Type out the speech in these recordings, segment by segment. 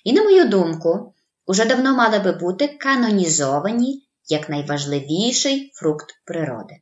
і, на мою думку, уже давно мали би бути канонізовані як найважливіший фрукт природи.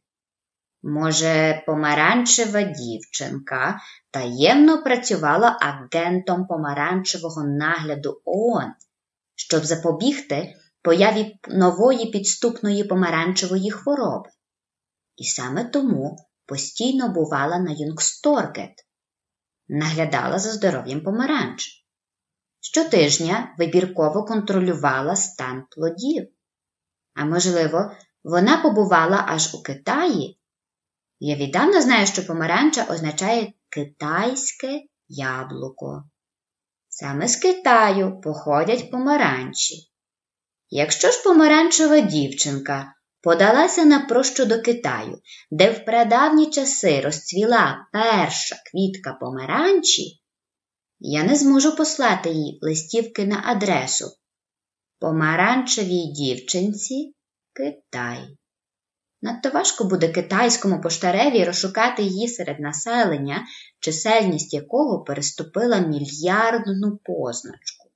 Може, помаранчева дівчинка таємно працювала агентом помаранчевого нагляду ООН, щоб запобігти появі нової підступної помаранчевої хвороби. І саме тому постійно бувала на Юнгсторгет, наглядала за здоров'ям помаранч. Щотижня вибірково контролювала стан плодів. А можливо, вона побувала аж у Китаї? Я віддавна знаю, що помаранча означає «китайське яблуко». Саме з Китаю походять помаранчі. Якщо ж помаранчева дівчинка подалася на прощу до Китаю, де в прадавні часи розцвіла перша квітка помаранчі, я не зможу послати їй листівки на адресу «Помаранчевій дівчинці, Китай». Надто важко буде китайському поштареві розшукати її серед населення, чисельність якого переступила мільярдну позначку.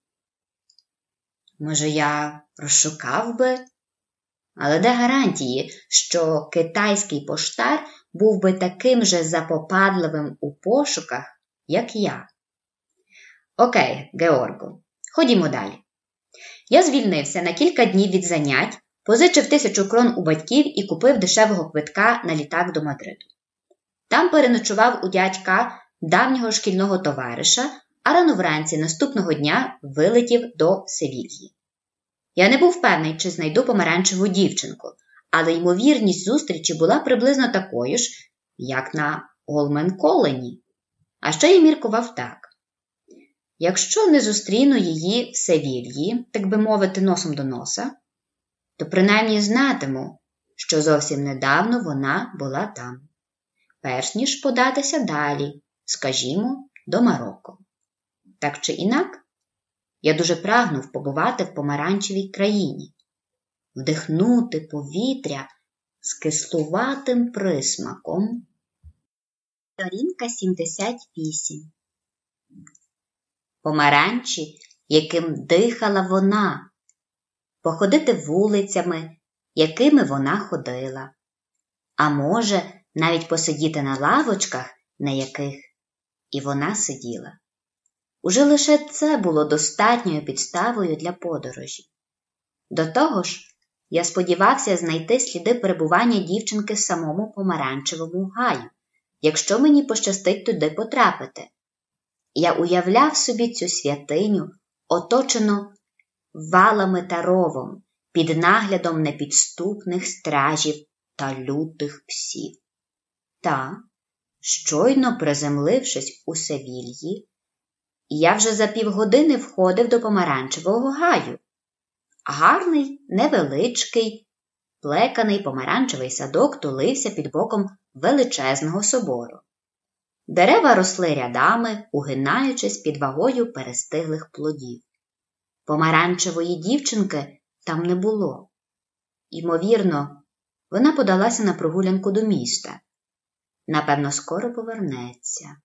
Може, я розшукав би? Але де гарантії, що китайський поштар був би таким же запопадливим у пошуках, як я? Окей, Георго, ходімо далі. Я звільнився на кілька днів від занять, позичив 1000 крон у батьків і купив дешевого квитка на літак до Мадриду. Там переночував у дядька давнього шкільного товариша, а рано вранці наступного дня вилетів до Севільї. Я не був певний, чи знайду помаранчеву дівчинку, але ймовірність зустрічі була приблизно такою ж, як на Голмен-Колені. А ще я міркував так. Якщо не зустріну її в Севільї, так би мовити, носом до носа, то принаймні знатиму, що зовсім недавно вона була там, перш ніж податися далі, скажімо, до Марокко. Так чи інак, я дуже прагнув побувати в помаранчевій країні, вдихнути повітря з кислуватим присмаком. Сторінка 78. Помаранчі, яким дихала вона, походити вулицями, якими вона ходила, а може, навіть посидіти на лавочках, на яких і вона сиділа. Уже лише це було достатньою підставою для подорожі. До того ж, я сподівався знайти сліди перебування дівчинки в самому помаранчевому гаю, якщо мені пощастить туди потрапити. Я уявляв собі цю святиню, оточену валами та ровом, під наглядом непідступних стражів та лютих псів. Та, щойно приземлившись у Севільї, я вже за півгодини входив до помаранчевого гаю. Гарний, невеличкий, плеканий помаранчевий садок тулився під боком величезного собору. Дерева росли рядами, угинаючись під вагою перестиглих плодів. Помаранчевої дівчинки там не було. Ймовірно, вона подалася на прогулянку до міста. Напевно, скоро повернеться.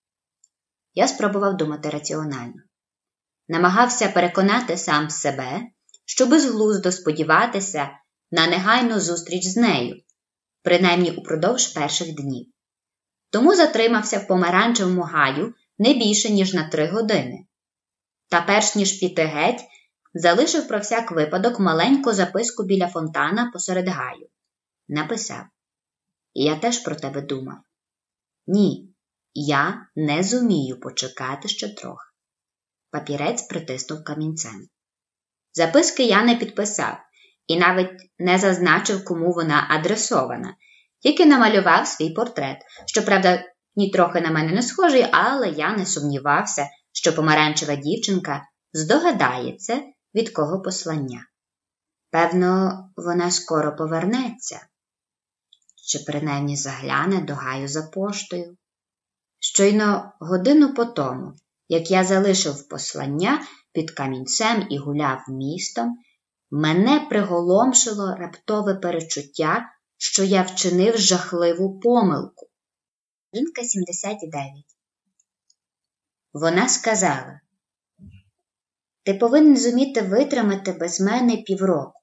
Я спробував думати раціонально. Намагався переконати сам себе, що безглуздо сподіватися на негайну зустріч з нею, принаймні упродовж перших днів. Тому затримався в помаранчевому гаю не більше, ніж на 3 години. Та перш ніж піти геть, залишив про всяк випадок маленьку записку біля фонтана посеред гаю. Написав: «Я теж про тебе думав. Ні, я не зумію почекати ще трохи». Папірець притиснув камінцем. Записки я не підписав і навіть не зазначив, кому вона адресована, тільки намалював свій портрет, щоправда, нітрохи на мене не схожий, але я не сумнівався, що помаранчева дівчинка здогадається, від кого послання. Певно, вона скоро повернеться. Чи принаймні загляне до гаю за поштою. Щойно годину по тому, як я залишив послання під камінцем і гуляв містом, мене приголомшило раптове перечуття, що я вчинив жахливу помилку. Сторінка 79. Вона сказала: Ти повинен зуміти витримати без мене півроку.